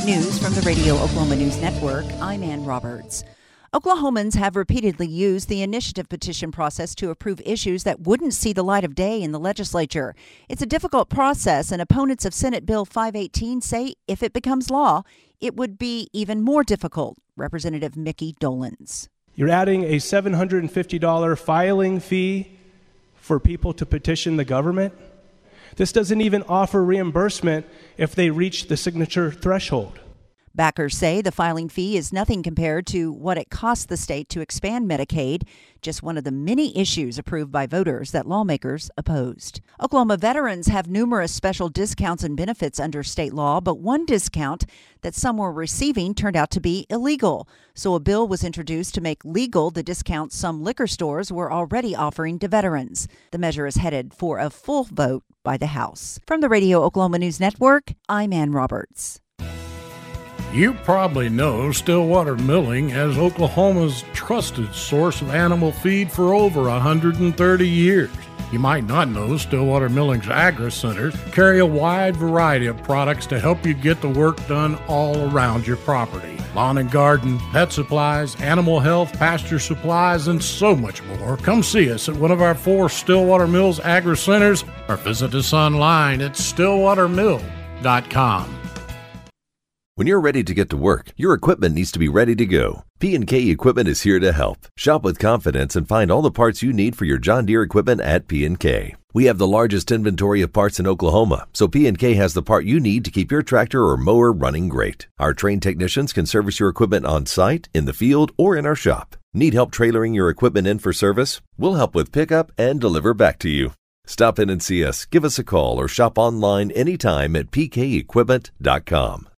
News from the Radio Oklahoma News Network, I'm Ann Roberts. Oklahomans have repeatedly used the initiative petition process to approve issues that wouldn't see the light of day in the legislature. It's a difficult process, and opponents of Senate Bill 518 say if it becomes law, it would be even more difficult. Representative Mickey Dolans. You're adding a $750 filing fee for people to petition the government. This doesn't even offer reimbursement if they reach the signature threshold. Backers say the filing fee is nothing compared to what it costs the state to expand Medicaid, just one of the many issues approved by voters that lawmakers opposed. Oklahoma veterans have numerous special discounts and benefits under state law, but one discount that some were receiving turned out to be illegal. So a bill was introduced to make legal the discounts some liquor stores were already offering to veterans. The measure is headed for a full vote by the House. From the Radio Oklahoma News Network, I'm Ann Roberts. You probably know Stillwater Milling as Oklahoma's trusted source of animal feed for over 130 years. You might not know Stillwater Milling's agri-centers carry a wide variety of products to help you get the work done all around your property. Lawn and garden, pet supplies, animal health, pasture supplies, and so much more. Come see us at one of our 4 Stillwater Mills agri-centers or visit us online at stillwatermill.com. When you're ready to get to work, your equipment needs to be ready to go. P&K Equipment is here to help. Shop with confidence and find all the parts you need for your John Deere equipment at P&K. We have the largest inventory of parts in Oklahoma, so P&K has the part you need to keep your tractor or mower running great. Our trained technicians can service your equipment on site, in the field, or in our shop. Need help trailering your equipment in for service? We'll help with pickup and deliver back to you. Stop in and see us, give us a call, or shop online anytime at pkequipment.com.